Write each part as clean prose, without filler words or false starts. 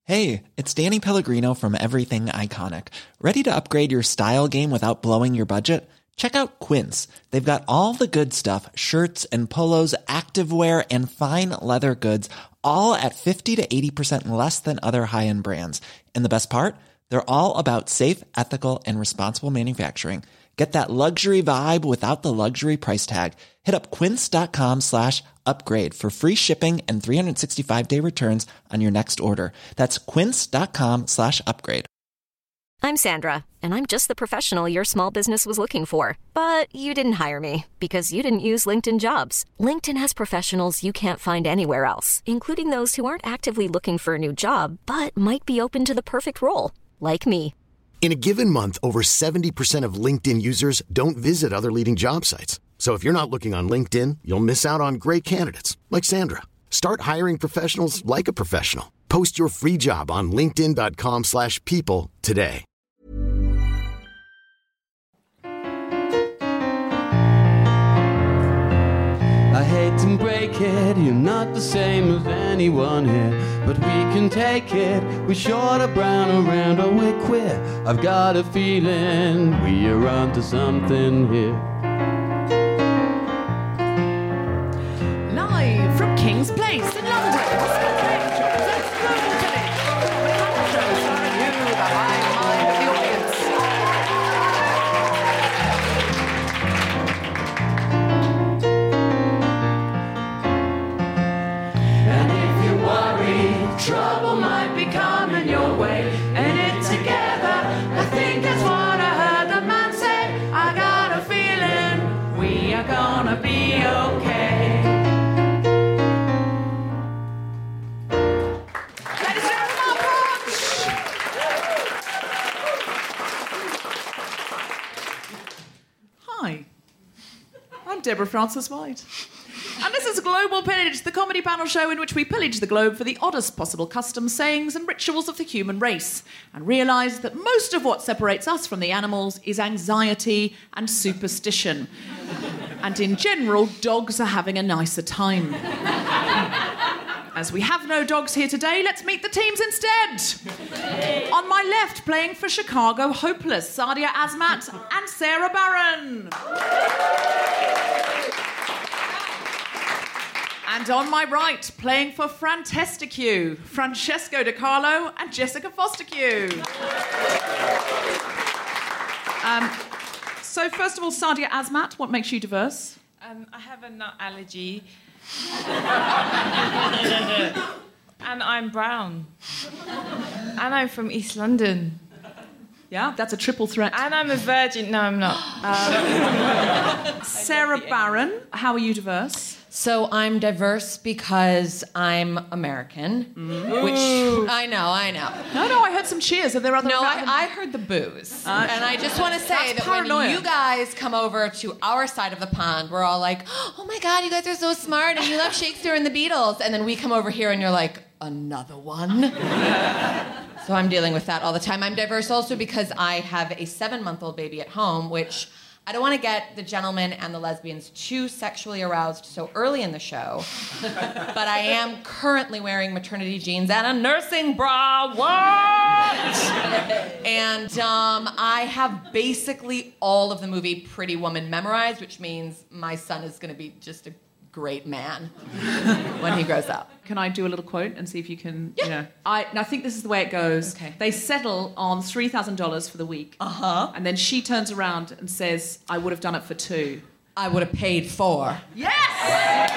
Hey, it's Danny Pellegrino from Everything Iconic. Ready to upgrade your style game without blowing your budget? Check out Quince. They've got all the good stuff, shirts and polos, activewear, and fine leather goods, all at 50 to 80% less than other high-end brands. And the best part? They're all about safe, ethical, and responsible manufacturing. Get that luxury vibe without the luxury price tag. Hit up quince.com/upgrade for free shipping and 365-day returns on your next order. That's quince.com/upgrade. I'm Sandra, and I'm just the professional your small business was looking for. But you didn't hire me because you didn't use LinkedIn Jobs. LinkedIn has professionals you can't find anywhere else, including those who aren't actively looking for a new job, but might be open to the perfect role, like me. In a given month, over 70% of LinkedIn users don't visit other leading job sites. So if you're not looking on LinkedIn, you'll miss out on great candidates like Sandra. Start hiring professionals like a professional. Post your free job on linkedin.com/people today. I hate to break it, you're not the same as anyone here, but we can take it. We're short or brown or round or we're queer. I've got a feeling we are onto something here. Live from King's Place in London. Trouble might be coming your way, and it together. I think that's what I heard the man say. I got a feeling we are gonna be okay. Ladies and gentlemen, Mark Branch. Hi, I'm Deborah Frances-White. And this is Global Pillage, the comedy panel show in which we pillage the globe for the oddest possible customs, sayings and rituals of the human race, and realise that most of what separates us from the animals is anxiety and superstition. And in general, dogs are having a nicer time. As we have no dogs here today, let's meet the teams instead. On my left, playing for Chicago Hopeless, Sadia Azmat and Sarah Barron. And on my right, playing for Frantesticue, Francesco De Carlo and Jessica Fostercue. So first of all, Sadia Azmat, what makes you diverse? I have a nut allergy. And I'm brown. And I'm from East London. Yeah, that's a triple threat. And I'm a virgin. No, I'm not. Sarah Barron, how are you diverse? So I'm diverse because I'm American, which I know. No, I heard some cheers. Are there other? No, I heard the boos, and I just want to say that paranoia. When you guys come over to our side of the pond, we're all like, "Oh my God, you guys are so smart, and you love Shakespeare and the Beatles," and then we come over here and you're like, "Another one." So I'm dealing with that all the time. I'm diverse also because I have a 7-month-old baby at home, which I don't want to get the gentlemen and the lesbians too sexually aroused so early in the show, but I am currently wearing maternity jeans and a nursing bra. What? And I have basically all of the movie Pretty Woman memorized, which means my son is going to be just a great man when he grows up. Can I do a little quote and see if you can? Yeah. You know, I think this is the way it goes. Okay. They settle on $3,000 for the week. And then she turns around and says, "I would have done it for $2." I would have paid $4. Yes!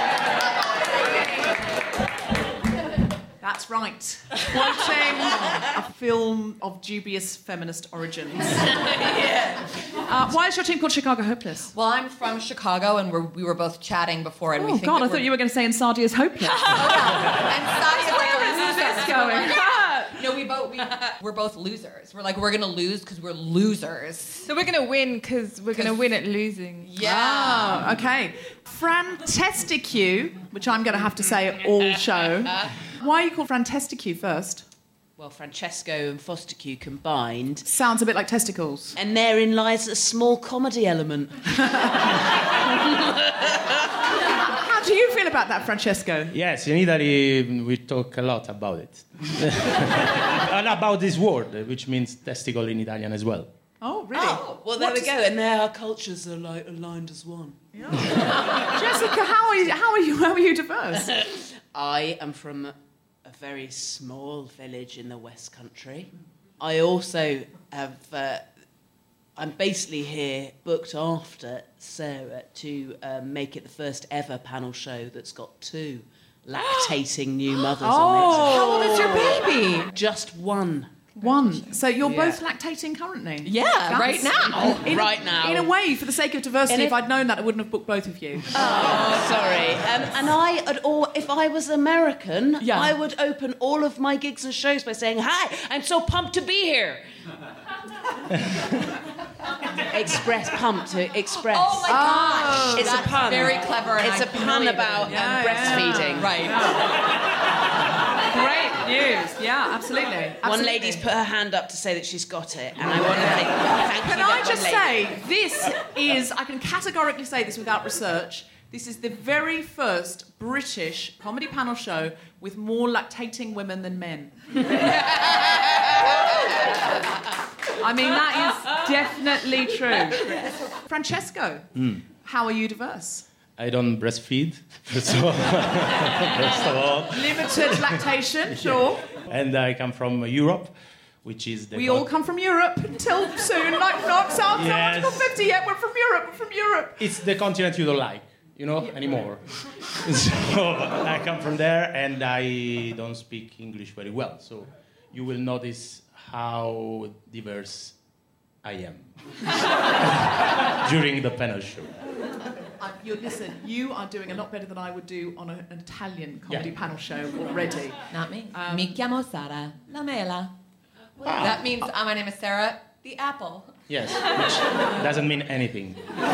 That's right. Quoting a film of dubious feminist origins. Why is your team called Chicago Hopeless? Well, I'm from Chicago, and we were both chatting before, and we think God, I thought you were going to say, and Sadia's Hopeless. And Sadia's like a loser. Where is this going? No, we're both losers. We're like, we're going to lose because we're losers. So we're going to win because we're going to win at losing. Yeah. Oh, okay. Frantesticue, which I'm going to have to say all show. Why are you called Frantesticue first? Well, Francesco and Fostercue combined. Sounds a bit like testicles. And therein lies a small comedy element. How do do you feel about that, Francesco? Yes, in Italy we talk a lot about it. And about this word, which means testicle in Italian as well. Oh, really? Oh, well, there we go. And there our cultures are like aligned as one. Yeah. Jessica, how are you diverse? I am from a very small village in the West Country. I also have... I'm basically here booked after Sarah to make it the first ever panel show that's got 2 lactating new mothers on it. How old is your baby? Just one. One. So you're both lactating currently? Yeah, right now. Right now. In a way, for the sake of diversity, if I'd known that, I wouldn't have booked both of you. Oh, sorry. If I was American, I would open all of my gigs and shows by saying, "Hi, I'm so pumped to be here." Pumped to express. Oh my gosh. It's That's a pun. very clever. And It's a pun about breastfeeding. Right. Great news. Yeah, absolutely. One lady's put her hand up to say that she's got it, and I want to thank you. Can I just say, I can categorically say this without research, this is the very first British comedy panel show with more lactating women than men. I mean, that is definitely true. Francesco, how are you diverse? I don't breastfeed, first of all. Limited lactation, sure. And I come from Europe, which is the... We all come from Europe until soon, like not sounds Yes. not 50 yet. We're from Europe. It's the continent you don't like, anymore. So I come from there, and I don't speak English very well. So you will notice how diverse I am during the panel show. Listen, you are doing a lot better than I would do on an Italian comedy panel show already. Not me. Mi chiamo Sara, la mela. That means my name is Sarah, the apple. Yes, which doesn't mean anything.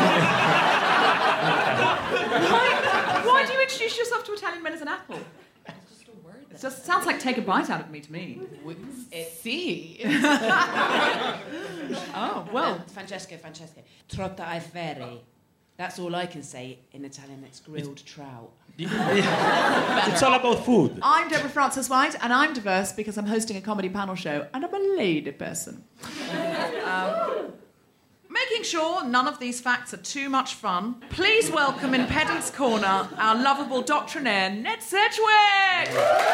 Why do you introduce yourself to Italian men as an apple? It's just a word. It just sounds like take a bite out of me to me. See. Oh, well. Francesco. Trotta ai ferri. That's all I can say in Italian. It's grilled trout. It's all about food. I'm Deborah Frances White, and I'm diverse because I'm hosting a comedy panel show, and I'm a lady person. Making sure none of these facts are too much fun, please welcome in Pedant's Corner our lovable doctrinaire, Ned Sedgwick!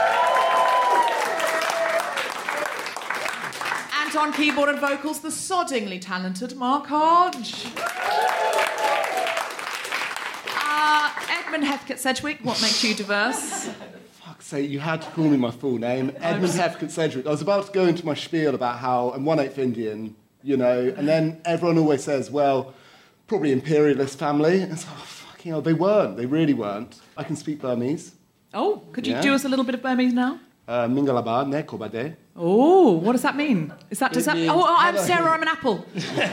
And on keyboard and vocals, the soddingly talented Mark Hodge. Edmund Heathcote Sedgwick, what makes you diverse? Fuck's sake, you had to call me my full name. Edmund Heathcote Sedgwick. I was about to go into my spiel about how I'm 1/8 Indian, and then everyone always says, well, probably imperialist family. And it's like, oh, fucking hell, they weren't. They really weren't. I can speak Burmese. Oh, could you do us a little bit of Burmese now? Mingalaba, ne kobade. Oh, what does that mean? Does that means, I'm Sarah, I'm an apple.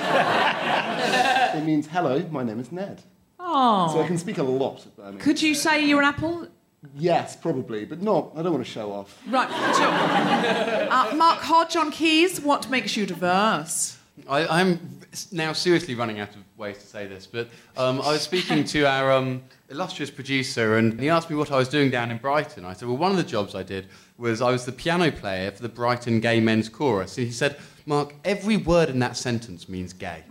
It means, hello, my name is Ned. Oh. So I can speak a lot of Burmese. Could you say you're an apple? Yes, probably, but not. I don't want to show off. Right, sure. Mark Hodge on keys, what makes you diverse? I'm now seriously running out of ways to say this, but I was speaking to our illustrious producer, and he asked me what I was doing down in Brighton. I said, well, one of the jobs I did was I was the piano player for the Brighton Gay Men's Chorus. And he said, Mark, every word in that sentence means gay.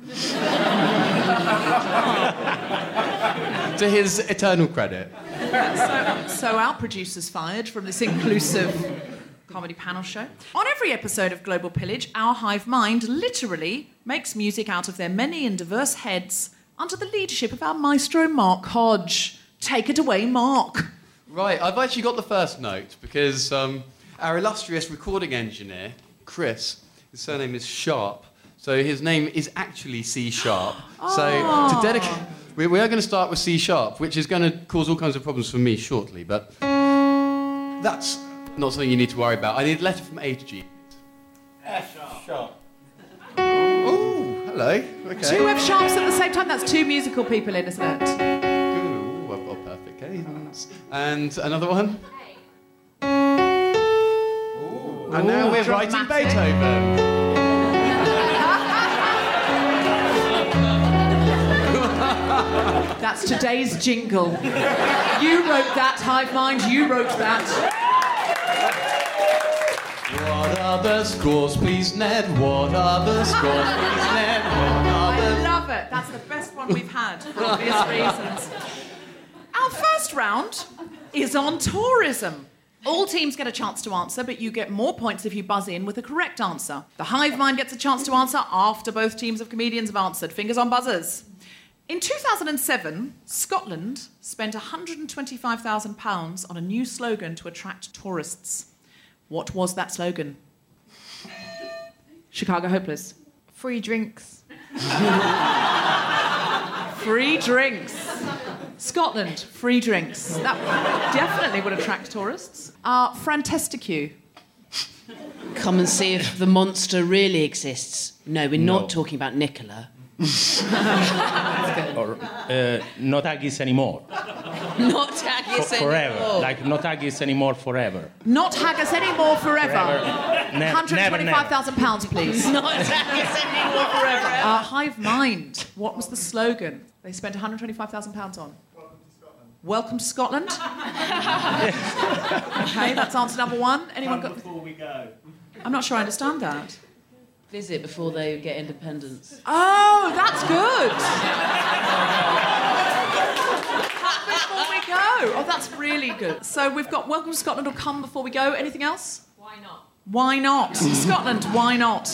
To his eternal credit. So our producer's fired from this inclusive comedy panel show. On every episode of Global Pillage, our hive mind literally makes music out of their many and diverse heads under the leadership of our maestro, Mark Hodge. Take it away, Mark. Right, I've actually got the first note because our illustrious recording engineer, Chris, his surname is Sharp, so his name is actually C Sharp. So to dedicate... We are going to start with C Sharp, which is going to cause all kinds of problems for me shortly, but that's not something you need to worry about. I need a letter from A to G. F sharp. Oh, hello. Okay. 2 F sharps at the same time, that's 2 musical people in, isn't it? Ooh, I've got perfect cadence. And another one. Ooh. And now we're dramatic. writing Beethoven. That's today's jingle. You wrote that, Hive Mind, you wrote that. What are the scores, please, Ned? What are the scores, please, Ned? I love it. That's the best one we've had for obvious reasons. Our first round is on tourism. All teams get a chance to answer, but you get more points if you buzz in with the correct answer. The Hive Mind gets a chance to answer after both teams of comedians have answered. Fingers on buzzers. In 2007, Scotland spent £125,000 on a new slogan to attract tourists. What was that slogan? Chicago Hopeless. Free drinks. Free drinks. Scotland, free drinks. That definitely would attract tourists. Frantesticue. Come and see if the monster really exists. No, we're not talking about Nicola. Or not haggis anymore. Not haggis Forever. anymore. Like not haggis anymore forever. Not haggis anymore forever. £125,000, please. Not haggis anymore forever. Hive Mind. What was the slogan they spent £125,000 on? Welcome to Scotland. Okay, that's answer number one. Anyone got? Before we go. I'm not sure I understand that. Visit before they get independence. Oh, that's good. Before we go. Oh, that's really good. So we've got Welcome to Scotland or Come Before We Go. Anything else? Why not? Why not? Scotland, why not?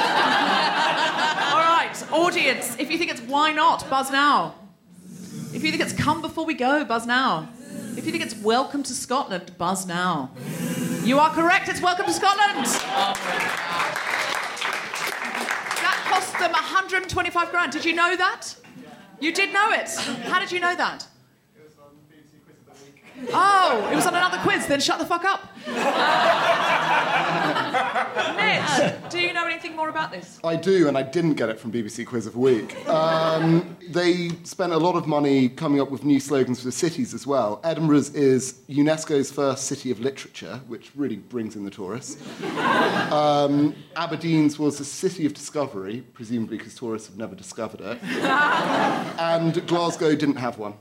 All right, audience, if you think it's why not, buzz now. If you think it's Come Before We Go, buzz now. If you think it's Welcome to Scotland, buzz now. You are correct, it's Welcome to Scotland. That cost them 125 grand. Did you know that? You did know it. How did you know that? It was on BBC Quiz of the Week. Oh, it was on another quiz, then shut the fuck up. Ned, do you know anything more about this? I do, and I didn't get it from BBC Quiz of the Week. They spent a lot of money coming up with new slogans for cities as well. Edinburgh's is UNESCO's first city of literature, which really brings in the tourists. Aberdeen's was the city of discovery, presumably because tourists have never discovered it. And Glasgow didn't have one.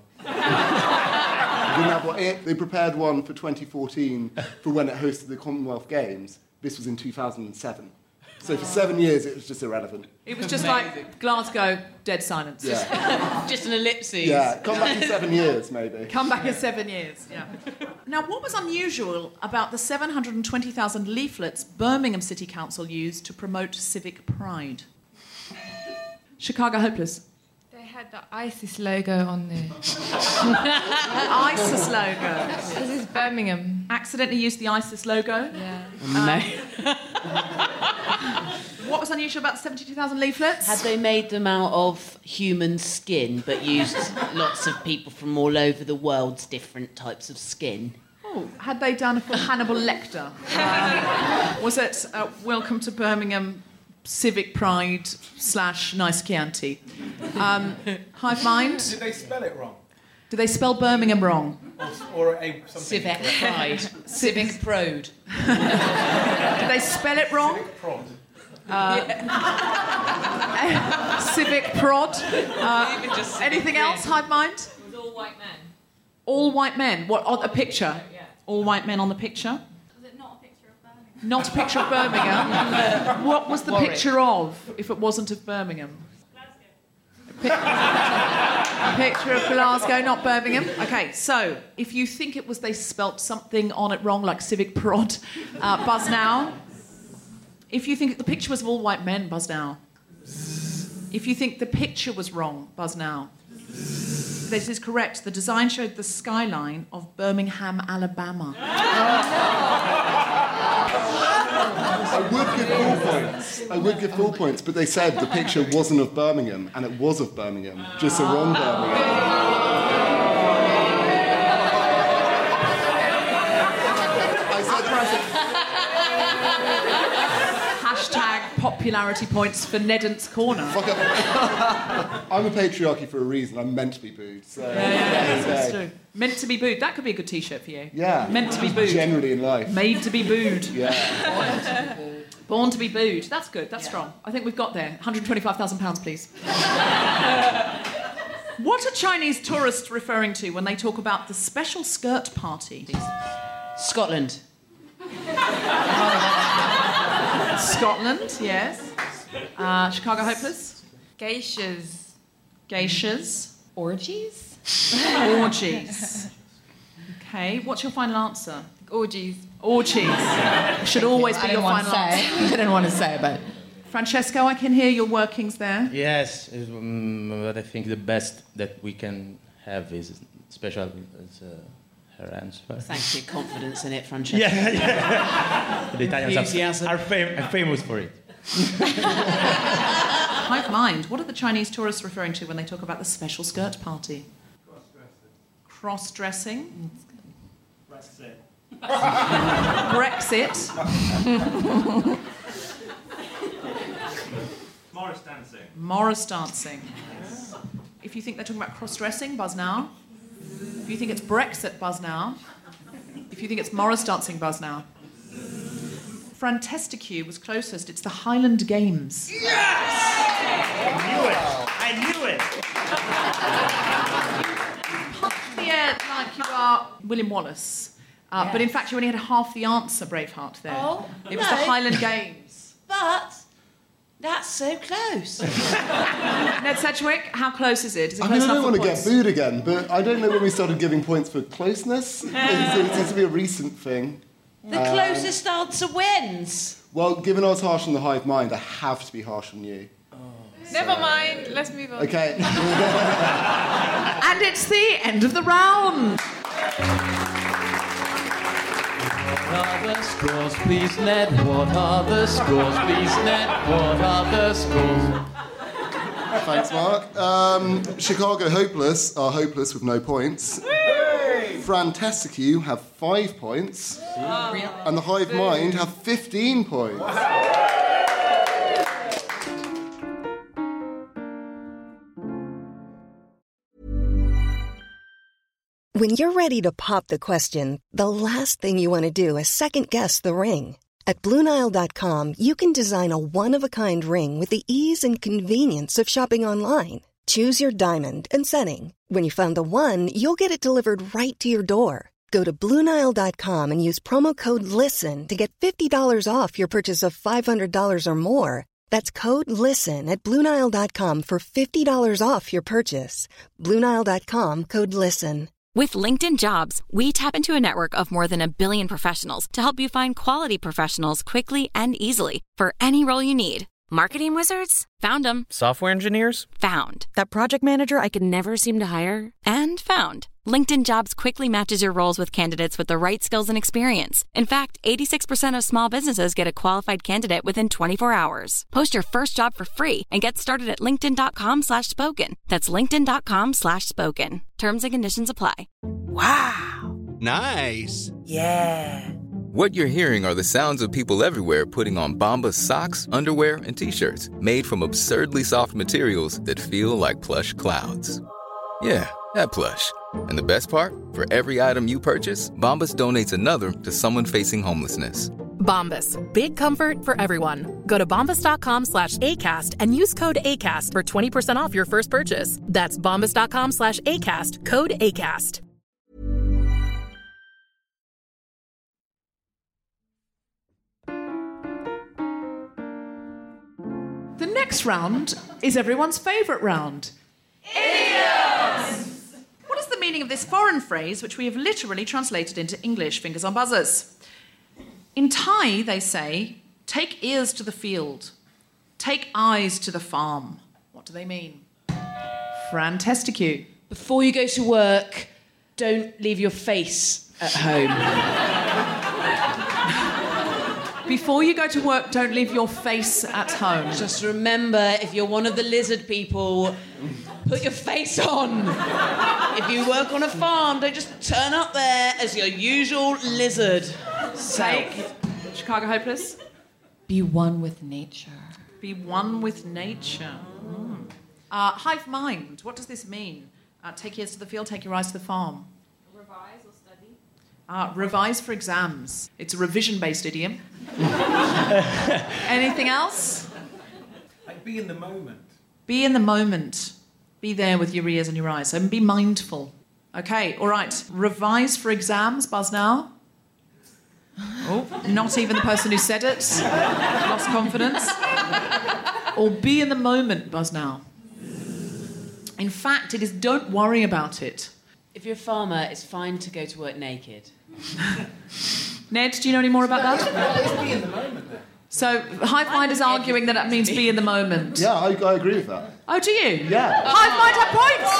They prepared one for 2014 for when it hosted the Commonwealth Games. This was in 2007. So for 7 years, it was just irrelevant. It was just like Glasgow, dead silence. Yeah. Just an ellipsis. Yeah, come back in 7 years, maybe. Come back in 7 years, yeah. Now, what was unusual about the 720,000 leaflets Birmingham City Council used to promote civic pride? Chicago Hopeless. They had the ISIS logo on there. ISIS logo. This is Birmingham. Accidentally used the ISIS logo? Yeah. No. What was unusual about the 72,000 leaflets? Had they made them out of human skin, but used lots of people from all over the world's different types of skin? Oh, had they done for Hannibal Lecter? Was it Welcome to Birmingham, Civic Pride / Nice Chianti? Hive Mind? Did they spell it wrong? Did they spell Birmingham wrong? Or something Civic Pride. Civic Prode. Did they spell it wrong? Civic prod. Civic prod. Anything else, Hive Mind? It was all white men. All white men. What, on a picture? Yeah. All white men on the picture? Was it not a picture of Birmingham? Not a picture of Birmingham. What was the Warwick. picture of, if it wasn't of Birmingham? A picture of Glasgow, not Birmingham. Okay, so if you think it was they spelt something on it wrong, like civic prod, buzz now. If you think the picture was of all white men, buzz now. If you think the picture was wrong, buzz now. This is correct. The design showed the skyline of Birmingham, Alabama. I would give full points, but they said the picture wasn't of Birmingham, and it was of Birmingham, just the wrong Birmingham. Hashtag popularity points for Nedant's Corner. I'm a patriarchy for a reason. I'm meant to be booed. So That's true. Meant to be booed. That could be a good T-shirt for you. Yeah. Meant to be booed. Generally in life. Made to be booed. Yeah. Born to be booed. That's good. That's strong. I think we've got there. £125,000, please. What are Chinese tourists referring to when they talk about the special skirt party? Scotland. Scotland, yes. Chicago Hopeless? Geishas. Geishas. Orgies? Orgies. Okay, what's your final answer? Orgies. Orgies. Should always be your final answer. I didn't want to say, but... Francesco, I can hear your workings there. Yes, but I think the best that we can have is special as her answer. Thank you. Confidence in it, Francesco. Yeah. The Italians Enthusiasm. are famous for it. Hive mind, what are the Chinese tourists referring to when they talk about the special skirt party? Cross-dressing. Brexit. Brexit. Morris dancing. Morris dancing. If you think they're talking about cross-dressing, buzz now. If you think it's Brexit, buzz now. If you think it's Morris dancing, buzz now. Frantesticue was closest. It's the Highland Games. Yes! I knew it. Punched the air like you are William Wallace. But in fact, you only had half the answer, Braveheart, there. Oh, it was the Highland Games. But that's so close. Ned Sedgwick, how close is it? Is it I close don't enough want for to points? get booed again, but I don't know when we started giving points for closeness. It seems to be a recent thing. The closest answer wins. Well, given I was harsh on the Hive Mind, I have to be harsh on you. Never mind. Let's move on. Okay. And it's the end of the round. What are the scores, please, Ned? What are the scores, please, Ned? What are the scores? Thanks, Mark. Chicago Hopeless are hopeless with no points. Frantesticue have 5 points. And the Hive Mind have 15 points. When you're ready to pop the question, the last thing you want to do is second-guess the ring. At BlueNile.com, you can design a one-of-a-kind ring with the ease and convenience of shopping online. Choose your diamond and setting. When you find the one, you'll get it delivered right to your door. Go to BlueNile.com and use promo code LISTEN to get $50 off your purchase of $500 or more. That's code LISTEN at BlueNile.com for $50 off your purchase. BlueNile.com, code LISTEN. With LinkedIn Jobs, we tap into a network of more than 1 billion professionals to help you find quality professionals quickly and easily for any role you need. Marketing wizards? Found them. Software engineers? Found. That project manager I could never seem to hire? And found. LinkedIn Jobs quickly matches your roles with candidates with the right skills and experience. In fact, 86% of small businesses get a qualified candidate within 24 hours. Post your first job for free and get started at linkedin.com/spoken. That's linkedin.com/spoken. Terms and conditions apply. Wow. Nice. Yeah. What you're hearing are the sounds of people everywhere putting on Bombas socks, underwear, and T-shirts made from absurdly soft materials that feel like plush clouds. Yeah, that plush. And the best part? For every item you purchase, Bombas donates another to someone facing homelessness. Bombas. Big comfort for everyone. Go to bombas.com/ACAST and use code ACAST for 20% off your first purchase. That's bombas.com/ACAST. Code ACAST. The next round is everyone's favourite round. Idioms! What is the meaning of this foreign phrase, which we have literally translated into English? Fingers on buzzers. In Thai, they say, take ears to the field, take eyes to the farm. What do they mean? Frantesticue. Before you go to work, don't leave your face at home. Before you go to work, don't leave your face at home. Just remember, if you're one of the lizard people, put your face on. If you work on a farm, don't just turn up there as your usual lizard. Take Chicago Hopeless. Be one with nature. Be one with nature. Hive mind. What does this mean? Take ears to the field, take your eyes to the farm. Revise or study. Revise for exams. It's a revision-based idiom. Anything else? Like be in the moment. Be in the moment. Be there with your ears and your eyes. So be mindful. Okay, all right. Revise for exams, buzz now. Oh, not even the person who said it. Lost confidence. Or be in the moment, buzz now. In fact, it is don't worry about it. If you're a farmer, it's fine to go to work naked. Ned, do you know any more about that? It's be in the moment then. So, Hive Mind is arguing that means be in the moment. Yeah, I agree with that. Oh, do you? Yeah. Hive Mind have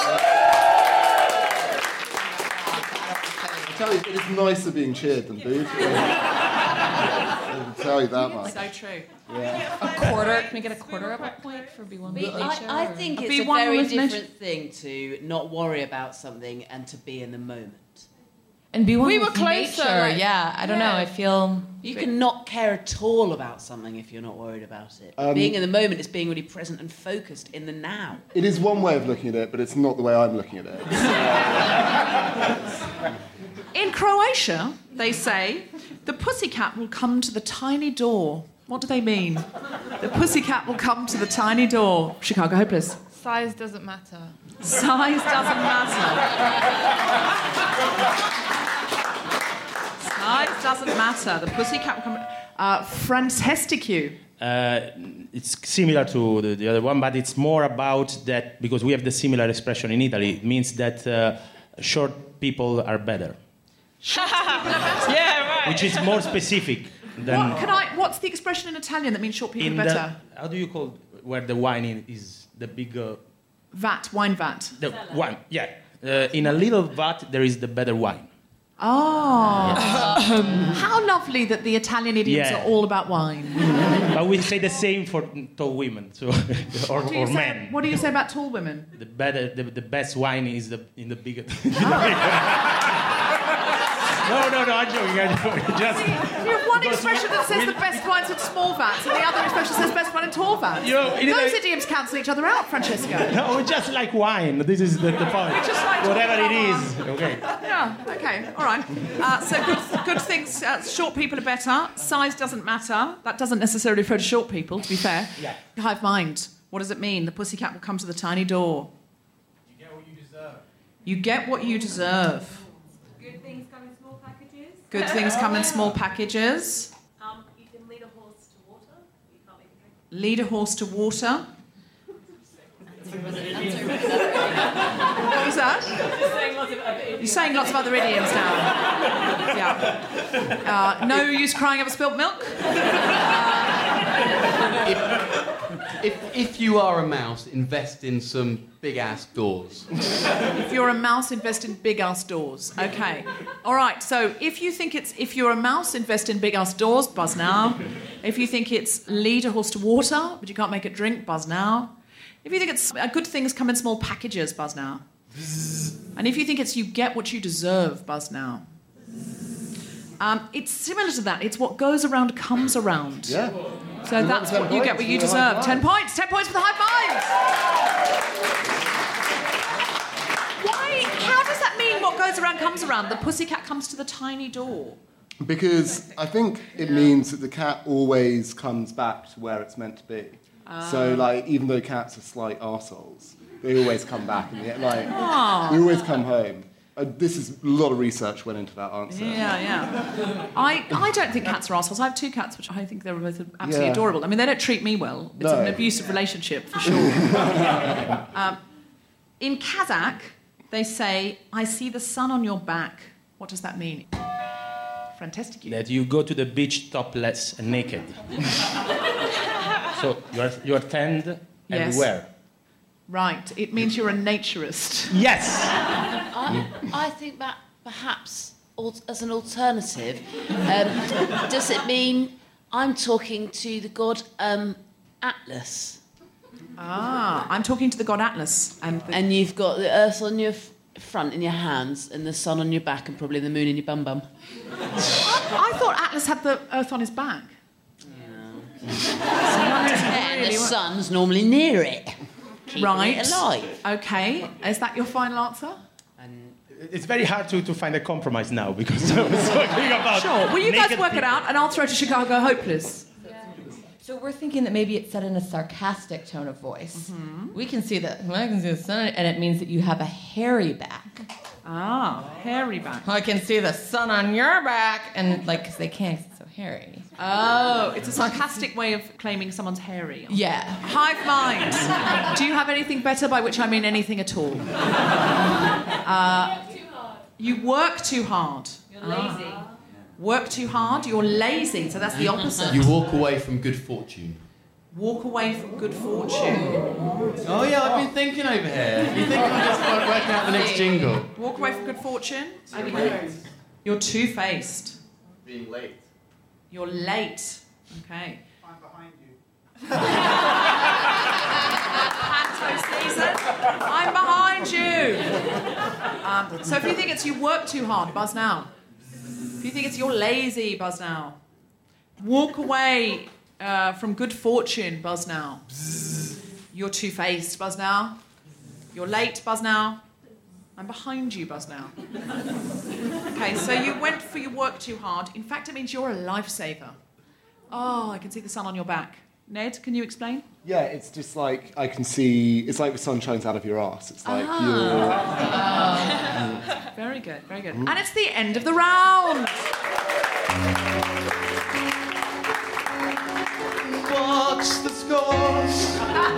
points! I tell you, it's nicer being cheered than booed. I can tell you that much. So true. Yeah. A quarter? Can we get a quarter of a point for B1 with nature? I think it's a very different thing to not worry about something and to be in the moment. And B1 We with were closer, nature, like- yeah. I don't know, I feel... You can not care at all about something if you're not worried about it. Being in the moment is being really present and focused in the now. It is one way of looking at it, but it's not the way I'm looking at it. In Croatia, they say, the pussycat will come to the tiny door. What do they mean? The pussycat will come to the tiny door. Chicago Hopeless. Size doesn't matter. Size doesn't matter. Size doesn't matter. The pussycat will come... Francesticue. It's similar to the other one, but it's more about that, because we have the similar expression in Italy. It means that short people are better. Yeah, right. Which is more specific than... What's the expression in Italian that means short people are better? How do you call where the wine is the big... Vat, wine vat. The wine, yeah. In a little vat, there is the better wine. Oh. How lovely that the Italian idioms are all about wine. But we say the same for tall women, so or men. What do you say about tall women? The best wine is in the bigger... No, I'm joking. Just... You have one expression that says the best wine's in small vats, and the other expression says best wine in tall vats. Those idioms cancel each other out, Francesco. No, we just like wine. This is the point. We just like whatever it is. Okay. Yeah, okay, all right. So good things, short people are better. Size doesn't matter. That doesn't necessarily refer to short people, to be fair. Yeah. Hive mind. What does it mean? The pussycat will come to the tiny door. You get what you deserve. You get what you deserve. Good things come in small packages. Good things come in small packages. You can lead a horse to water. You can't make a drink. Lead a horse to water. What was that? You're saying lots of other idioms now. Yeah. No use crying over spilt milk. If you are a mouse, invest in some big-ass doors. If you're a mouse, invest in big-ass doors. Okay. All right, so if you're a mouse, invest in big-ass doors, buzz now. If you think it's lead a horse to water, but you can't make it drink, buzz now. If you think it's good things come in small packages, buzz now. And if you think it's you get what you deserve, buzz now. It's similar to that. It's what goes around comes around. Yeah. So that's what you get what you deserve. 10 points. 10 points for the Hive Mind. How does that mean what goes around comes around? The pussycat comes to the tiny door. Because I think it means that the cat always comes back to where it's meant to be. So, even though cats are slight arseholes, they always come back and they always come home. This is a lot of research went into that answer. Yeah. I don't think cats are assholes. I have two cats, which I think they're both absolutely adorable. I mean, they don't treat me well. It's an abusive relationship, for sure. In Kazakh, they say, I see the sun on your back. What does that mean? Fantastic. That you go to the beach topless and naked. So you are tanned everywhere. Right. It means you're a naturist. Yes. I think that perhaps, as an alternative, does it mean I'm talking to the god Atlas? I'm talking to the god Atlas. And you've got the earth on your front in your hands and the sun on your back and probably the moon in your bum. I thought Atlas had the earth on his back. And the sun's normally near it. Keeping it alive. Okay. Is that your final answer? It's very hard to find a compromise now because I was talking about... Sure. Well, you guys work it out and I'll throw to Chicago Hopeless. So we're thinking that maybe it's said in a sarcastic tone of voice. We can see that. I can see the sun, and it means that you have a hairy back. Ah, hairy back. I can see the sun on your back, and like, because they can't, 'cause it's so hairy. Oh, it's a sarcastic way of claiming someone's hairy. Yeah. Hive mind. Do you have anything better, by which I mean anything at all? You work too hard. You're lazy. Work too hard, you're lazy, so that's the opposite. You walk away from good fortune. Walk away from good fortune. Oh yeah, I've been thinking over here. You think I'm just working out the next jingle? Walk away from good fortune. You're two-faced. Being late. You're late. Okay. I'm behind you. Panto season. I'm behind you. So if you think it's you work too hard, buzz now. If you think it's you're lazy, buzz now. Walk away from good fortune, buzz now. You're two-faced, buzz now. You're late, buzz now. I'm behind you, buzz now. Okay, so you went for your work too hard. In fact, it means you're a lifesaver. Oh, I can see the sun on your back. Ned, can you explain? Yeah, it's just like I can see. It's like the sun shines out of your ass. It's like Very good, very good. And it's the end of the round. Watch the scores.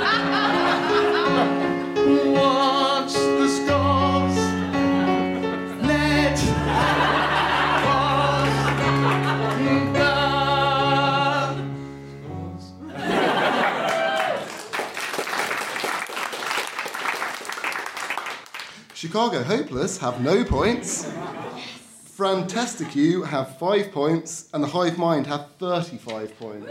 Watch the scores. Let Chicago Hopeless have no points. Fantastic You have 5 points, and the Hive Mind have 35 points.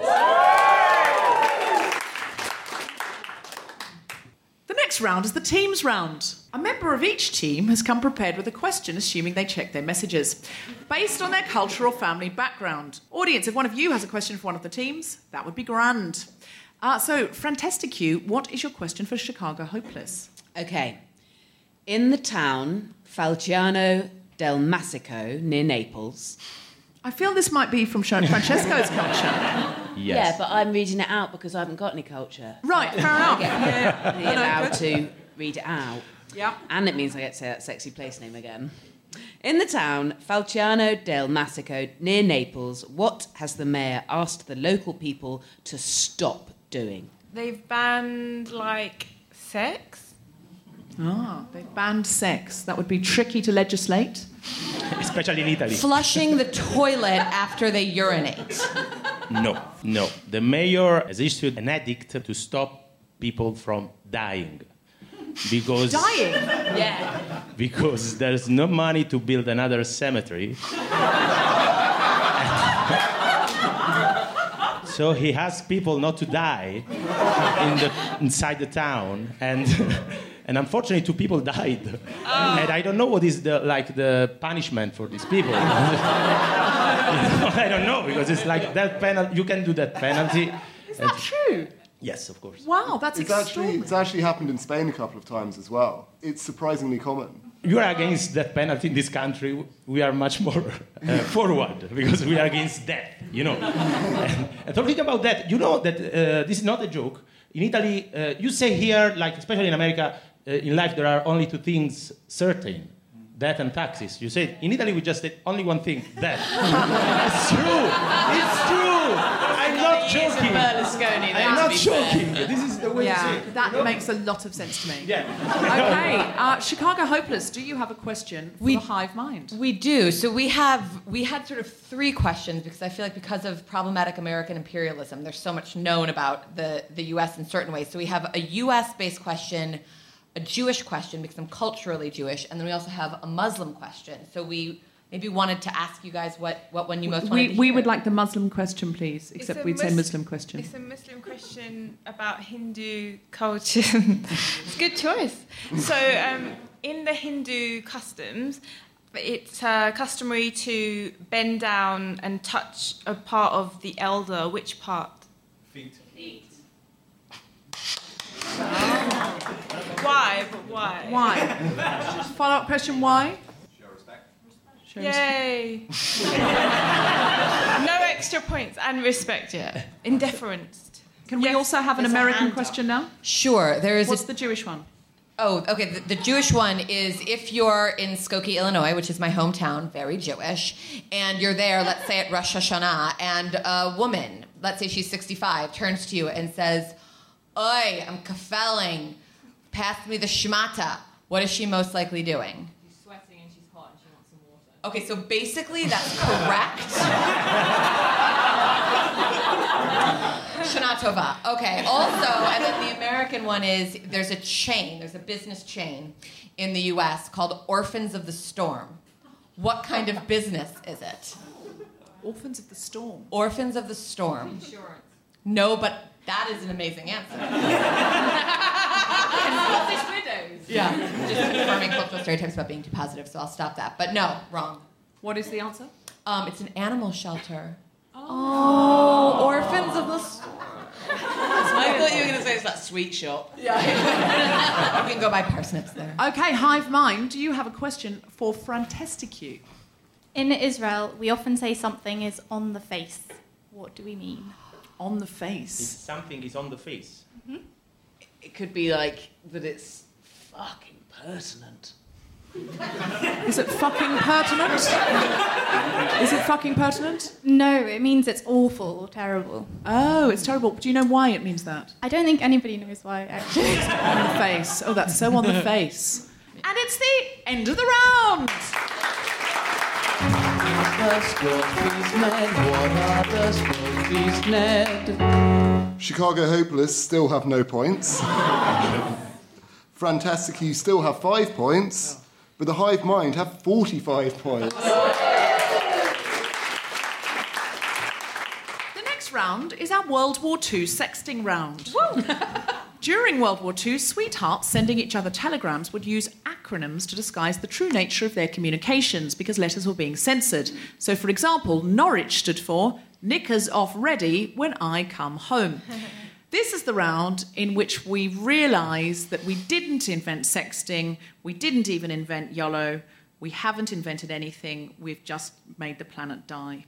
The next round is the teams round. A member of each team has come prepared with a question, assuming they check their messages, based on their culture or family background. Audience, if one of you has a question for one of the teams, that would be grand. So, Fantastic You, what is your question for Chicago Hopeless? Okay. In the town, Falciano del Masico, near Naples. I feel this might be from Francesco's culture. Yes. Yeah, but I'm reading it out because I haven't got any culture. Right, fair enough. I get allowed to read it out. Yeah. And it means I get to say that sexy place name again. In the town, Falciano del Masico, near Naples, what has the mayor asked the local people to stop doing? They've banned, like, sex. Ah, they've banned sex. That would be tricky to legislate. Especially in Italy. Flushing the toilet after they urinate. No. The mayor has issued an edict to stop people from dying. Because Dying? Yeah. Because there's no money to build another cemetery. So he asks people not to die inside the town, and unfortunately 2 people died. And I don't know what is the punishment for these people. I don't know, because it's like that penalty. You can do that penalty. Is that true? Yes, of course. Wow, that's extraordinary. It's actually happened in Spain a couple of times as well. It's surprisingly common. You are against death penalty in this country. We are much more forward, because we are against death, you know. And talking about that, you know that this is not a joke. In Italy, you say here, like especially in America, in life there are only 2 things certain: death and taxes. You say in Italy we just said only one thing: death. It's true. It's true. I'm not joking. Berlusconi, I'm not joking. This is the way you say it. That makes a lot of sense to me. Yeah. Okay, Chicago Hopeless, do you have a question for the Hive Mind? We do. So we had sort of 3 questions, because I feel like because of problematic American imperialism, there's so much known about the U.S. in certain ways. So we have a U.S.-based question, a Jewish question, because I'm culturally Jewish, and then we also have a Muslim question. So we maybe wanted to ask you guys what one you most wanted to hear. We would like the Muslim question, please, except we'd say Muslim question. It's a Muslim question about Hindu culture. It's a good choice. So, in the Hindu customs, it's customary to bend down and touch a part of the elder. Which part? Feet. Why? But why? Why? Follow-up question, why? Yay! No extra points and respect, yeah. In deference Can we also have an American question now? Sure. What's the Jewish one? Oh, okay. The Jewish one is if you're in Skokie, Illinois, which is my hometown, very Jewish, and you're there, let's say at Rosh Hashanah, and a woman, let's say she's 65, turns to you and says, "Oi, I'm kafeling. Pass me the shmata." What is she most likely doing? She's sweating and she's hot and she wants some water. Okay, so basically that's correct. Shana Tova. Okay, also, and then the American one is there's a business chain in the U.S. called Orphans of the Storm. What kind of business is it? Orphans of the Storm. Orphans of the Storm. Insurance. No, but that is an amazing answer. Scottish widows. Yeah, just confirming cultural stereotypes about being too positive, so I'll stop that. But no, wrong. What is the answer? It's an animal shelter. Oh, Orphans of the Storm. I thought you were going to say it's that sweet shop. Yeah. You can go buy parsnips there. Okay, Hive Mind, do you have a question for Frantesticue? In Israel, we often say something is on the face. What do we mean? On the face? Something is on the face. Mm-hmm. It could be like that it's fucking pertinent. Is it fucking pertinent? Is it fucking pertinent? No, it means it's awful or terrible. Oh, it's terrible. Do you know why it means that? I don't think anybody knows why, actually. It's on the face. Oh, that's so on the face. And it's the end of the round. Chicago Hopeless still have no points. Fantastic, you still have 5 points, but the Hive Mind have 45 points. The next round is our World War II sexting round. During World War II, sweethearts sending each other telegrams would use acronyms to disguise the true nature of their communications because letters were being censored. So, for example, Norwich stood for "Knickers off ready when I come home." This is the round in which we realise that we didn't invent sexting, we didn't even invent YOLO, we haven't invented anything, we've just made the planet die.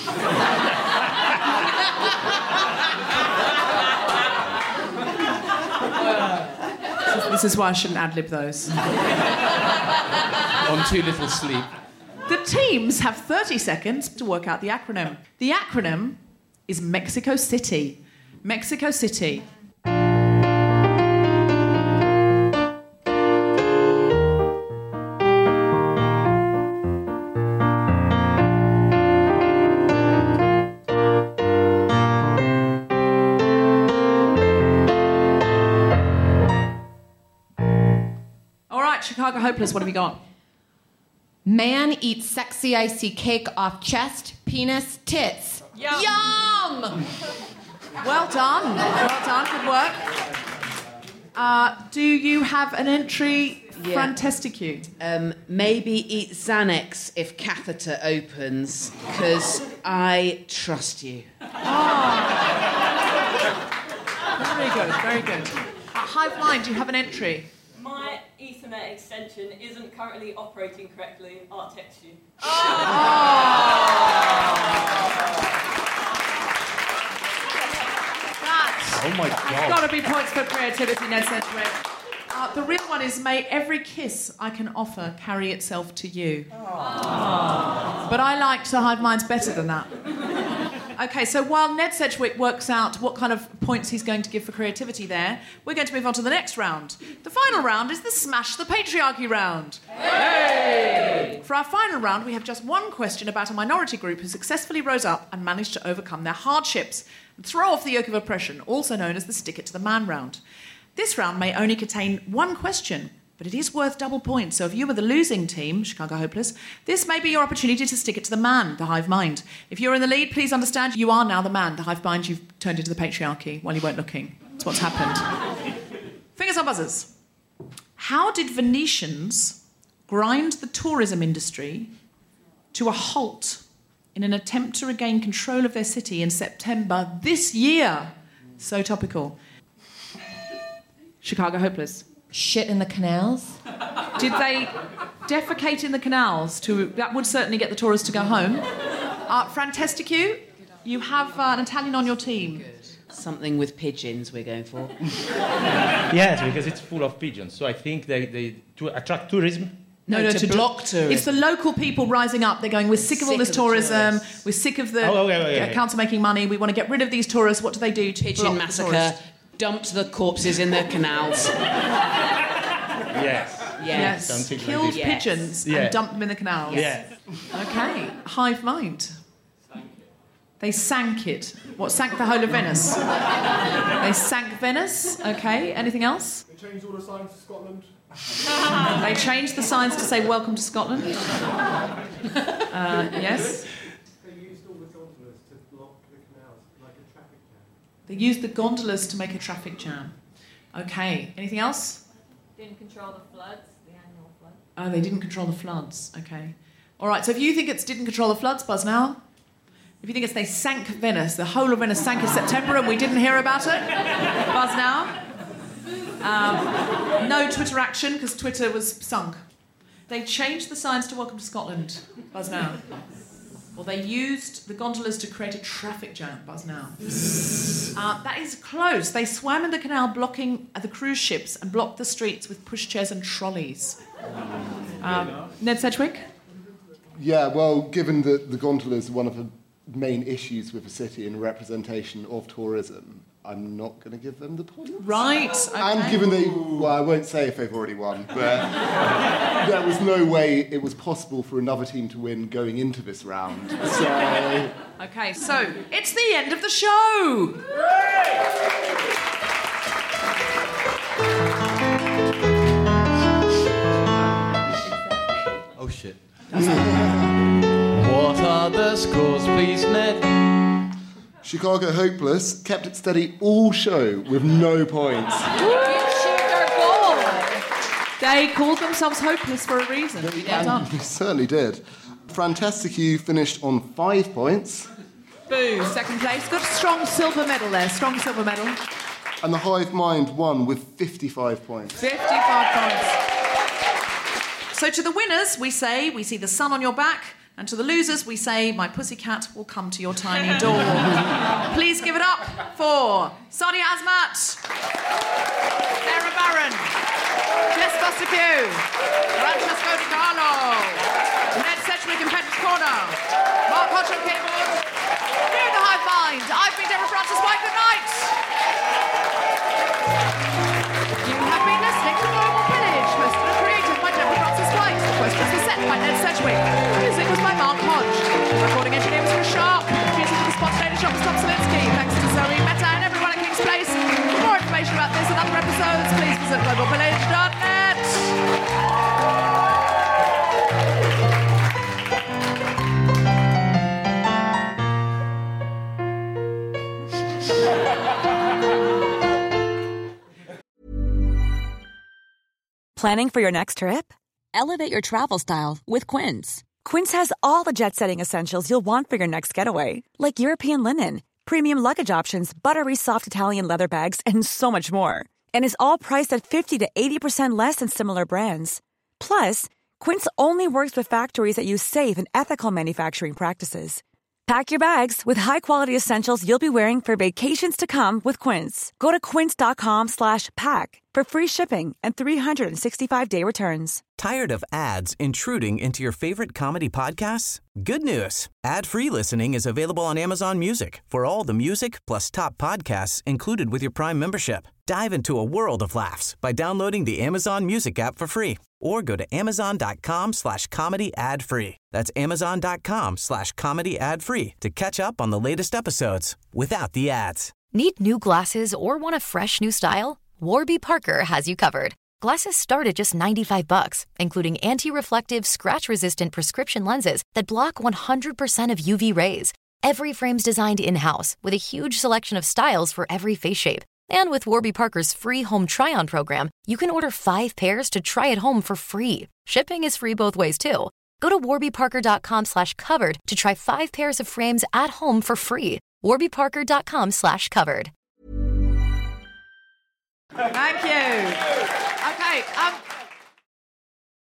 This is why I shouldn't ad-lib those. On too little sleep. The teams have 30 seconds to work out the acronym. The acronym is Mexico City. Mexico City. All right, Chicago Hopeless, what have you got? Man eats sexy icy cake off chest, penis, tits. Yum! Yum! Well done. Well done. Good work. Do you have an entry, Frantesticue? Maybe eat Xanax if catheter opens, because I trust you. Very good, very good. Hive Mind, do you have an entry? My Ethernet extension isn't currently operating correctly. I'll text you. Oh my God. Got to be points for creativity, Ned Sedgwick. The real one is, may every kiss I can offer carry itself to you. But I liked the Hive Minds better than that. Okay, so while Ned Sedgwick works out what kind of points he's going to give for creativity there, we're going to move on to the next round. The final round is the Smash the Patriarchy round. Hey! For our final round, we have just one question about a minority group who successfully rose up and managed to overcome their hardships and throw off the yoke of oppression, also known as the Stick It to the Man round. This round may only contain one question, but it is worth double points. So if you were the losing team, Chicago Hopeless, this may be your opportunity to stick it to the man, the Hive Mind. If you're in the lead, please understand you are now the man. The Hive Mind, you've turned into the patriarchy while you weren't looking. That's what's happened. Fingers on buzzers. How did Venetians grind the tourism industry to a halt in an attempt to regain control of their city in September this year? So topical. Chicago Hopeless. Shit in the canals? Did they defecate in the canals? That would certainly get the tourists to go home. Frantesticue, you have an Italian on your team. Something with pigeons we're going for. Yes, because it's full of pigeons. So I think they to attract tourism. No, to block tourism. It's the local people rising up. They're going, we're sick of all this tourism. We're sick of the council making money. We want to get rid of these tourists. What do they do to Pigeon block massacre, the tourists? dumped the corpses in the canals. Yes. Yes. Killed pigeons and dumped them in the canals. Yes. Okay. Hive mind. They sank it. What, sank the whole of Venice? They sank Venice. Okay. Anything else? They changed all the signs to Scotland. They changed the signs to say "Welcome to Scotland." Yes. They used all the gondolas to block the canals like a traffic jam. They used the gondolas to make a traffic jam. Okay. Anything else? Didn't control the floods, the annual flood. Oh, they didn't control the floods. Okay. All right. So if you think it's didn't control the floods, buzz now. If you think it's they sank Venice, the whole of Venice sank in September and we didn't hear about it, buzz now. No Twitter action because Twitter was sunk. They changed the signs to "Welcome to Scotland." Buzz now. Or they used the gondolas to create a traffic jam. Buzz now. That is close. They swam in the canal blocking the cruise ships and blocked the streets with pushchairs and trolleys. Ned Sedgwick? Yeah, well, given that the gondolas are one of the main issues with the city in representation of tourism, I'm not going to give them the points. Right. Okay. And given well, I won't say if they've already won, but there was no way it was possible for another team to win going into this round. So... Okay, so it's the end of the show. Oh, shit. What are the scores, please, Ned? Chicago Hopeless kept it steady all show with no points. They called themselves hopeless for a reason. Well done. They certainly did. Fantastic You finished on 5 points. Boo, second place. Got a strong silver medal there, strong silver medal. And the Hive Mind won with 55 points. 55 points. So to the winners, we say, we see the sun on your back. And to the losers, we say, my pussycat will come to your tiny door. Please give it up for Sadia Azmat, Sarah Barron, Jess Busterque, Francesco Di Carlo, Ned Sedgwick in Petra's Corner, Mark Hodge on keyboard, you the Hive Mind. I've been Deborah Francis White. Good night. You have been listening to Global Pillage, hosted and created by Deborah Francis White. The questions were set by Ned Sedgwick. Music was by Mark Hodge. Recording engineer was Chris Sharp. Music for the spontaneous shot was Tom Salinsky. Thanks to Zoe Meta and everyone at King's Place. For more information about this and other episodes, please visit globalpillage.net. Planning for your next trip? Elevate your travel style with Quince. Quince has all the jet-setting essentials you'll want for your next getaway, like European linen, premium luggage options, buttery soft Italian leather bags, and so much more. And is all priced at 50 to 80% less than similar brands. Plus, Quince only works with factories that use safe and ethical manufacturing practices. Pack your bags with high-quality essentials you'll be wearing for vacations to come with Quince. Go to quince.com/pack for free shipping and 365-day returns. Tired of ads intruding into your favorite comedy podcasts? Good news. Ad-free listening is available on Amazon Music for all the music plus top podcasts included with your Prime membership. Dive into a world of laughs by downloading the Amazon Music app for free or go to amazon.com/comedy ad-free. That's amazon.com/comedy ad-free to catch up on the latest episodes without the ads. Need new glasses or want a fresh new style? Warby Parker has you covered. Glasses start at just $95, including anti-reflective, scratch-resistant prescription lenses that block 100% of UV rays. Every frame's designed in-house with a huge selection of styles for every face shape. And with Warby Parker's free home try-on program, you can order 5 pairs to try at home for free. Shipping is free both ways, too. Go to warbyparker.com/covered to try 5 pairs of frames at home for free. warbyparker.com/covered. Thank you. Okay,